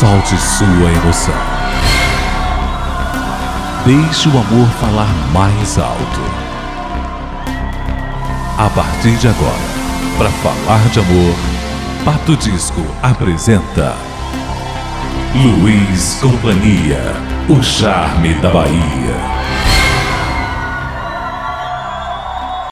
Solte sua emoção. Deixe o amor falar mais alto. A partir de agora, para falar de amor, Pato Disco apresenta Luiz Companhia, o charme da Bahia.